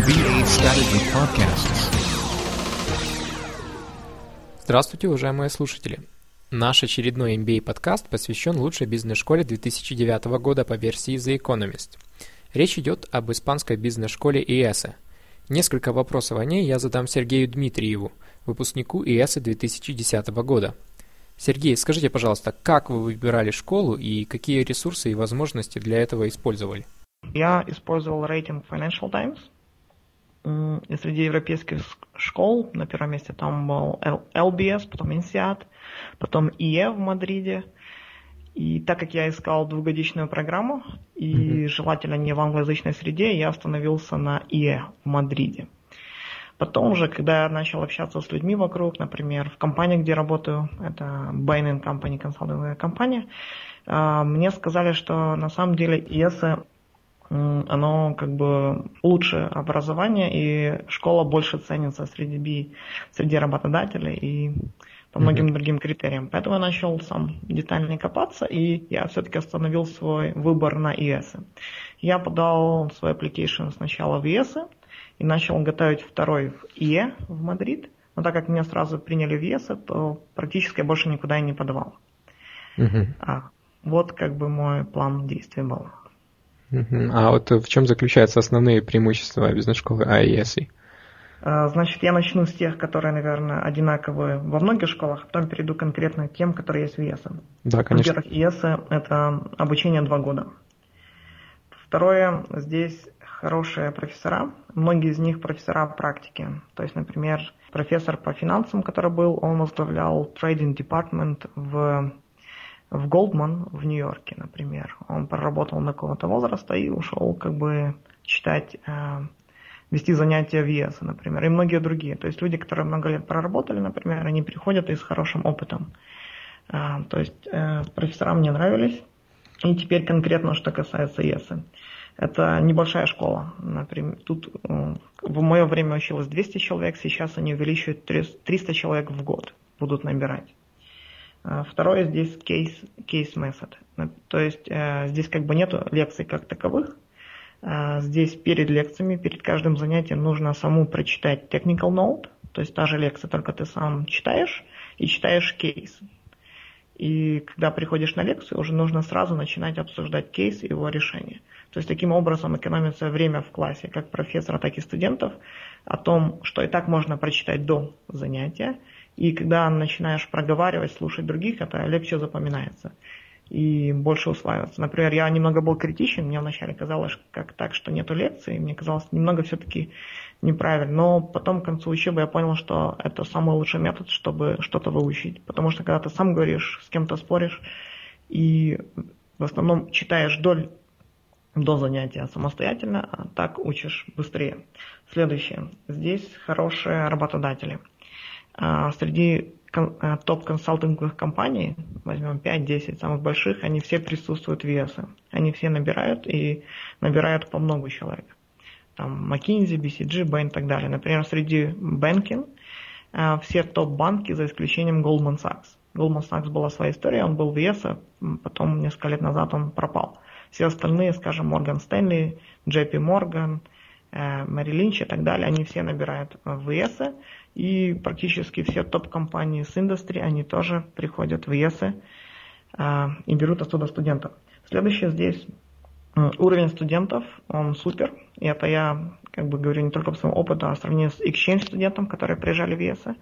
MBA Strategy Podcasts. Здравствуйте, уважаемые слушатели! Наш очередной MBA-подкаст посвящен лучшей бизнес-школе 2009 года по версии The Economist. Речь идет об испанской бизнес-школе IESE. Несколько вопросов о ней я задам Сергею Дмитриеву, выпускнику IESE 2010 года. Сергей, скажите, пожалуйста, как вы выбирали школу и какие ресурсы и возможности для этого использовали? Я использовал рейтинг Financial Times. И среди европейских школ на первом месте там был LBS, потом INSEAD, потом IE в Мадриде. И так как я искал двухгодичную программу и желательно не в англоязычной среде, я остановился на IE в Мадриде. Потом уже, когда я начал общаться с людьми вокруг, например, в компании, где работаю, это Bain & Company, консалтинговая компания, мне сказали, что на самом деле IESE оно как бы лучше образование, и школа больше ценится среди работодателей и по многим другим критериям. Поэтому я начал сам детально копаться, и я все-таки остановил свой выбор на IESE. Я подал свой application сначала в IESE и начал готовить второй в IE в Мадрид. Но так как меня сразу приняли в IESE, то практически я больше никуда и не подавал. Вот как бы мой план действий был. А вот в чем заключаются основные преимущества бизнес-школы IESE? Значит, я начну с тех, которые, наверное, одинаковые во многих школах, а потом перейду конкретно к тем, которые есть в IESE. Да, конечно. Во-первых, IESE – это обучение 2 года. Второе, здесь хорошие профессора, многие из них профессора практики. То есть, например, профессор по финансам, который был, он возглавлял Trading Department в Goldman в Нью-Йорке, например. Он проработал на какого-то возраста и ушел как бы вести занятия в IESE, например, и многие другие. То есть люди, которые много лет проработали, например, они приходят и с хорошим опытом. То есть профессора мне нравились. И теперь конкретно, что касается IESE. Это небольшая школа. Например, тут в мое время училось 200 человек, сейчас они увеличивают 300 человек в год будут набирать. Второе, здесь case method. То есть здесь как бы нету лекций как таковых. Здесь перед лекциями, перед каждым занятием нужно саму прочитать technical note, то есть та же лекция, только ты сам читаешь и читаешь кейс. И когда приходишь на лекцию, уже нужно сразу начинать обсуждать кейс и его решение. То есть таким образом экономится время в классе как профессора, так и студентов о том, что и так можно прочитать до занятия. И когда начинаешь проговаривать, слушать других, это легче запоминается и больше усваивается. Например, я немного был критичен, мне вначале казалось как так, что нету лекций, мне казалось немного все-таки неправильно. Но потом к концу учебы я понял, что это самый лучший метод, чтобы что-то выучить. Потому что когда ты сам говоришь, с кем-то споришь и в основном читаешь до занятия самостоятельно, а так учишь быстрее. Следующее. Здесь хорошие работодатели. Среди топ-консалтинговых компаний, возьмем 5-10 самых больших, они все присутствуют в IESE. Они все набирают и набирают по много человек. Там McKinsey, BCG, Bain и так далее. Например, среди banking все топ-банки, за исключением Goldman Sachs. Goldman Sachs была своя история, он был в IESE, потом несколько лет назад он пропал. Все остальные, скажем, Morgan Stanley, JP Morgan, Merrill Lynch и так далее, они все набирают в IESE. И практически все топ-компании с индустрии, они тоже приходят в IESE и берут оттуда студентов. Следующее здесь уровень студентов, он супер. И это я как бы говорю не только по своему опыту, а в сравнении с exchange студентом, которые приезжали в IESE.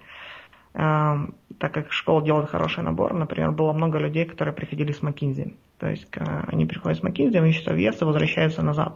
Так как школа делает хороший набор, например, было много людей, которые приходили с McKinsey. То есть они приходят с McKinsey, они учатся в IESE, возвращаются назад.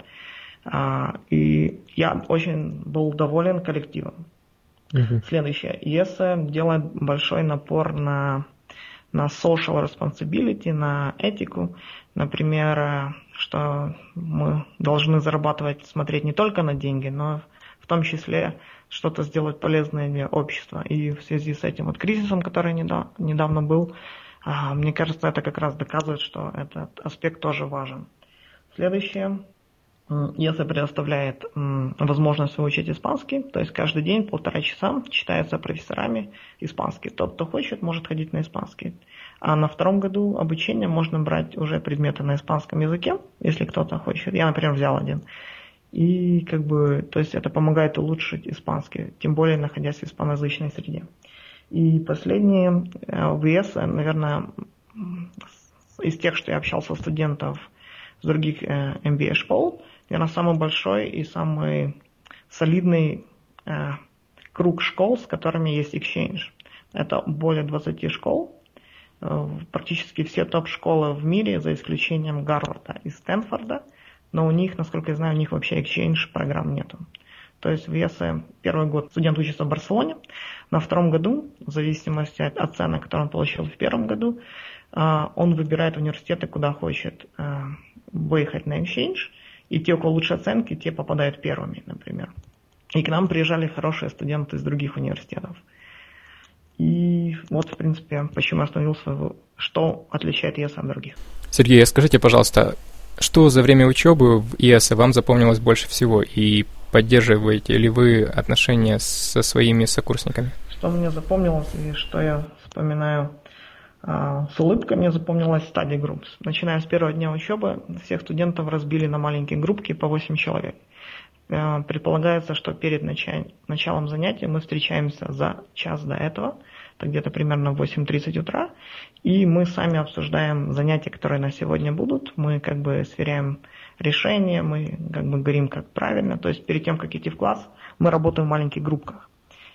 И я очень был доволен коллективом. Следующее. IESE делает большой напор на social responsibility, на этику. Например, что мы должны зарабатывать, смотреть не только на деньги, но в том числе что-то сделать полезное для общества. И в связи с этим вот кризисом, который недавно был, мне кажется, это как раз доказывает, что этот аспект тоже важен. Следующее. IESE предоставляет возможность выучить испанский, то есть каждый день 1,5 часа читается профессорами испанский. Тот, кто хочет, может ходить на испанский. А на 2 году обучения можно брать уже предметы на испанском языке, если кто-то хочет. Я, например, взял один. И то есть это помогает улучшить испанский, тем более находясь в испаноязычной среде. И последнее, в ESE, наверное, из тех, что я общался с студентов с других MBA-школ, наверное, самый большой и самый солидный круг школ, с которыми есть exchange. Это более 20 школ, практически все топ-школы в мире, за исключением Гарварда и Стэнфорда, но у них, насколько я знаю, у них вообще exchange программ нету. То есть в ESE первый год студент учится в Барселоне, на втором году, в зависимости от оценок, которые он получил в первом году, он выбирает университеты, куда хочет выехать на exchange, и те, у кого лучше оценки, те попадают первыми, например. И к нам приезжали хорошие студенты из других университетов. И вот, в принципе, почему я остановился, что отличает ESE от других. Сергей, скажите, пожалуйста, что за время учебы в ESE вам запомнилось больше всего, и поддерживаете ли вы отношения со своими сокурсниками? Что мне запомнилось и что я вспоминаю с улыбкой, мне запомнилось study groups. Начиная с первого дня учебы, всех студентов разбили на маленькие группки по 8 человек. Предполагается, что перед началом занятия мы встречаемся за час до этого, это где-то примерно в 8:30 утра, и мы сами обсуждаем занятия, которые на сегодня будут, мы сверяем решения, мы говорим, как правильно, то есть перед тем, как идти в класс, мы работаем в маленьких группках.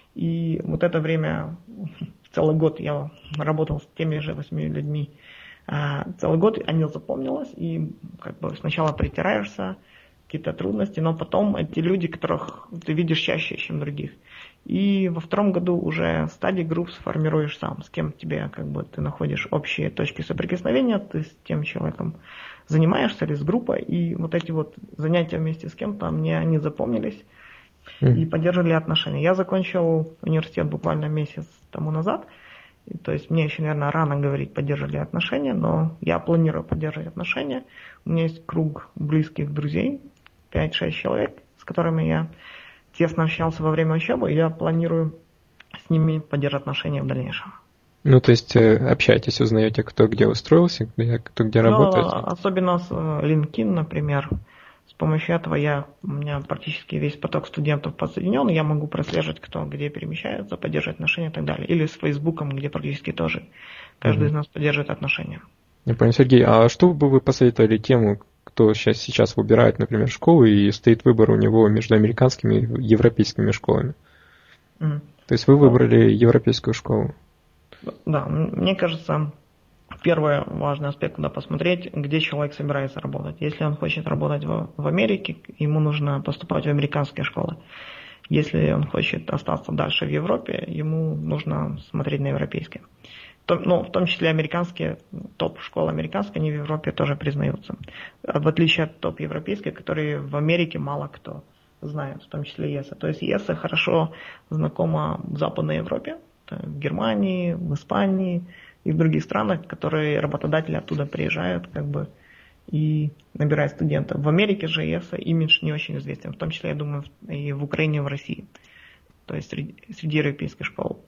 И вот это время, целый год я работал с теми же 8 людьми, целый год они запомнилось, и сначала притираешься, какие-то трудности, но потом эти люди, которых ты видишь чаще, чем других. И во втором году уже study groups формируешь сам, с кем тебе ты находишь общие точки соприкосновения, ты с тем человеком занимаешься или с группой, и вот эти вот занятия вместе с кем-то мне они запомнились и поддерживали отношения. Я закончил университет буквально месяц тому назад, то есть мне еще, наверное, рано говорить поддерживали отношения, но я планирую поддерживать отношения. У меня есть круг близких друзей, 5-6 человек, с которыми я тесно общался во время учебы, и я планирую с ними поддерживать отношения в дальнейшем. Ну, то есть общаетесь, узнаете, кто где устроился, кто где работает? Особенно с LinkedIn, например. С помощью этого у меня практически весь поток студентов подсоединен, я могу прослеживать, кто где перемещается, поддерживать отношения и так далее. Или с Фейсбуком, где практически тоже каждый из нас поддерживает отношения. Я понял, Сергей, а что бы вы посоветовали тем, кто сейчас выбирает, например, школу, и стоит выбор у него между американскими и европейскими школами? То есть вы выбрали европейскую школу? Да, мне кажется, первый важный аспект, куда посмотреть, где человек собирается работать. Если он хочет работать в Америке, ему нужно поступать в американские школы. Если он хочет остаться дальше в Европе, ему нужно смотреть на европейские. В том числе американские, топ-школы американские, они в Европе тоже признаются. В отличие от топ-европейских, которые в Америке мало кто знает, в том числе ESE. То есть ESE хорошо знакома в Западной Европе, в Германии, в Испании и в других странах, которые работодатели оттуда приезжают и набирают студентов. В Америке же ESE имидж не очень известен, в том числе, я думаю, и в Украине, и в России. То есть среди европейских школ.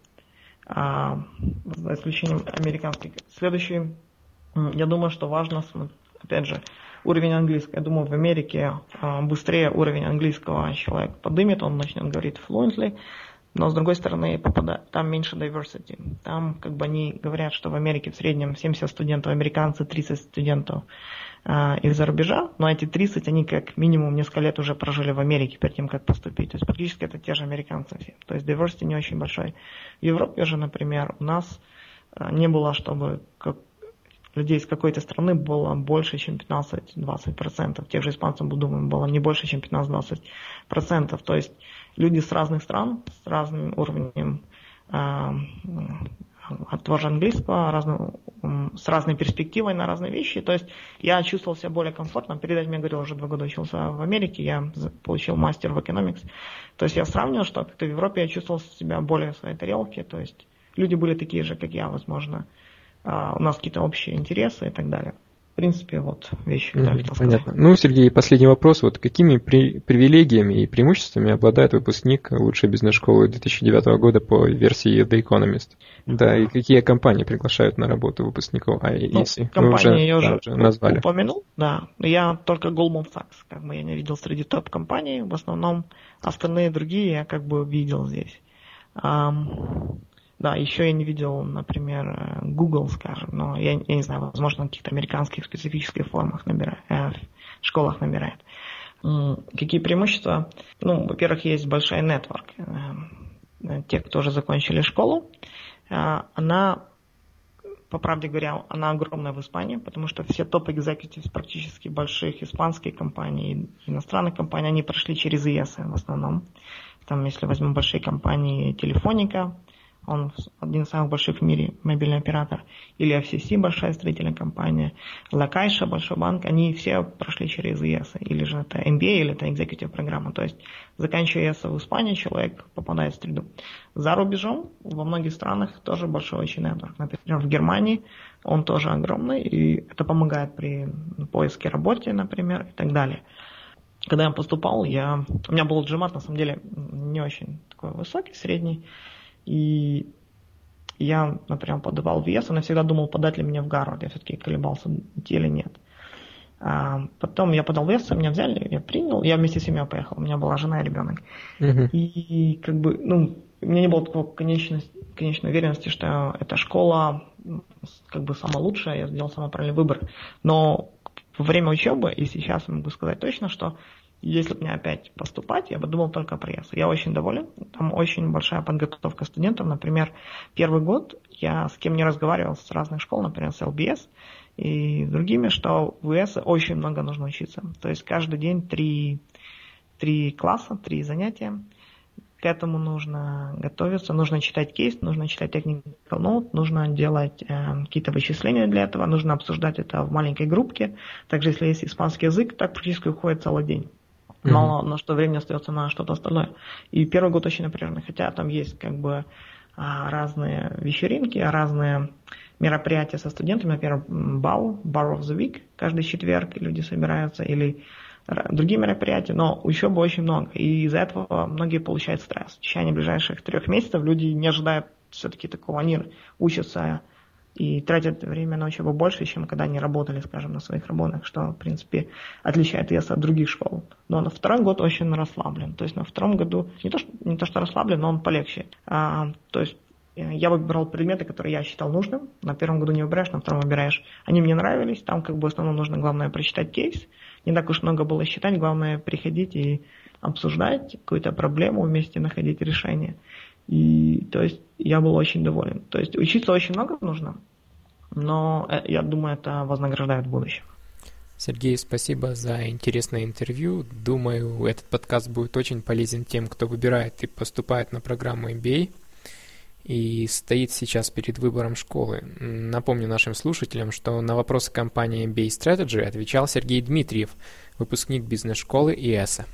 За исключением американских. Следующий, я думаю, что важно, опять же, уровень английского. Я думаю, в Америке быстрее уровень английского человек поднимет, он начнет говорить fluently, но с другой стороны, там меньше diversity. Там они говорят, что в Америке в среднем 70 студентов американцы, 30 студентов из-за рубежа, но эти 30, они как минимум несколько лет уже прожили в Америке перед тем, как поступить. То есть практически это те же американцы все. То есть diversity не очень большой. В Европе же, например, у нас не было, чтобы людей из какой-то страны было больше, чем 15-20%. Тех же испанцев, думаю, было не больше, чем 15-20%. То есть люди с разных стран, с разным уровнем тоже английского, с разной перспективой на разные вещи. То есть я чувствовал себя более комфортно. Перед этим я говорил, уже 2 года учился в Америке, я получил мастер в economics. То есть я сравнивал, что в Европе я чувствовал себя более в своей тарелке. То есть люди были такие же, как я, возможно. У нас какие-то общие интересы и так далее. принципе, вот вещи, которые я хотел сказать. Понятно. Ну, Сергей, последний вопрос. Вот какими привилегиями и преимуществами обладает выпускник лучшей бизнес-школы 2009 года по версии The Economist? Да, и какие компании приглашают на работу выпускников IEC? Компании я уже назвали. Упомянул, да. Я только Goldman Sachs, я не видел среди топ-компаний. В основном остальные другие я видел здесь. Да, еще я не видел, например, Google, скажем, но я не знаю, возможно, на каких-то американских специфических школах набирает. Какие преимущества? Во-первых, есть большой нетворк. Те, кто уже закончили школу, она, по правде говоря, она огромная в Испании, потому что все топ-экзекутивы практически больших испанских компаний, иностранных компаний, они прошли через ИЭС в основном. Там, если возьмем большие компании, Телефоника, он один из самых больших в мире мобильный оператор, или FCC, большая строительная компания, La Caixa, большой банк, они все прошли через ИЭС, или же это MBA, или это executive программа. То есть, заканчивая ИЭС в Испании, человек попадает в среду. За рубежом, во многих странах тоже большой очень нетворк. Например, в Германии он тоже огромный, и это помогает при поиске работы, например, и так далее. Когда я поступал, у меня был GMAT, на самом деле, не очень такой высокий, средний. И я, например, подавал в ИЭС, и я всегда думал, подать ли меня в Гарвард. Я все-таки колебался, идти или нет. Потом я подал в ИЭС, меня взяли, я принял, я вместе с семьей поехал. У меня была жена и ребенок. И у меня не было такой конечной уверенности, что эта школа самая лучшая, я сделал самый правильный выбор. Но во время учебы, и сейчас могу сказать точно, что если бы мне опять поступать, я бы думал только про ИЭС. Я очень доволен. Там очень большая подготовка студентов. Например, первый год я с кем не разговаривал с разных школ, например, с LBS и другими, что в ИЭС очень много нужно учиться. То есть каждый день 3 класса, 3 занятия. К этому нужно готовиться, нужно читать кейс, нужно читать technical note, нужно делать какие-то вычисления для этого, нужно обсуждать это в маленькой группке. Также, если есть испанский язык, так практически уходит целый день. Мало на что времени остается на что-то остальное. И первый год очень напряженный, хотя там есть разные вечеринки, разные мероприятия со студентами, например, Bar of the Week, каждый четверг люди собираются, или другие мероприятия, но учебы очень много, и из-за этого многие получают стресс. В течение ближайших 3 месяцев люди не ожидают все-таки такого, они учатся и тратят время на учебу больше, чем когда они работали, скажем, на своих работах, что, в принципе, отличает ИЭС от других школ. Но на второй год очень расслаблен. То есть на втором году не то что расслаблен, но он полегче. То есть я выбирал предметы, которые я считал нужным. На первом году не выбираешь, на втором выбираешь. Они мне нравились. Там в основном нужно, главное, прочитать кейс. Не так уж много было считать. Главное, приходить и обсуждать какую-то проблему, вместе находить решение. И, то есть, я был очень доволен. То есть, учиться очень много нужно, но я думаю, это вознаграждает в будущем. Сергей, спасибо за интересное интервью. Думаю, этот подкаст будет очень полезен тем, кто выбирает и поступает на программу MBA и стоит сейчас перед выбором школы. Напомню нашим слушателям, что на вопросы компании MBA Strategy отвечал Сергей Дмитриев, выпускник бизнес-школы ИЭСа.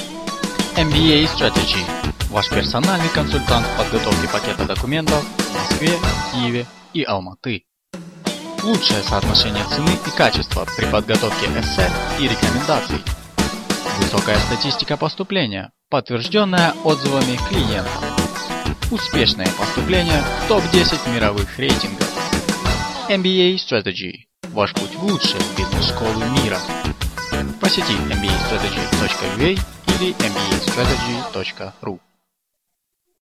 MBA Strategy – ваш персональный консультант в подготовке пакета документов в Москве, Киеве и Алматы. Лучшее соотношение цены и качества при подготовке эссе и рекомендаций. Высокая статистика поступления, подтвержденная отзывами клиентов. Успешное поступление в топ-10 мировых рейтингов. MBA Strategy – ваш путь в лучшие бизнес-школы мира. Посети mbastrategy.ua или mbastrategy.ru.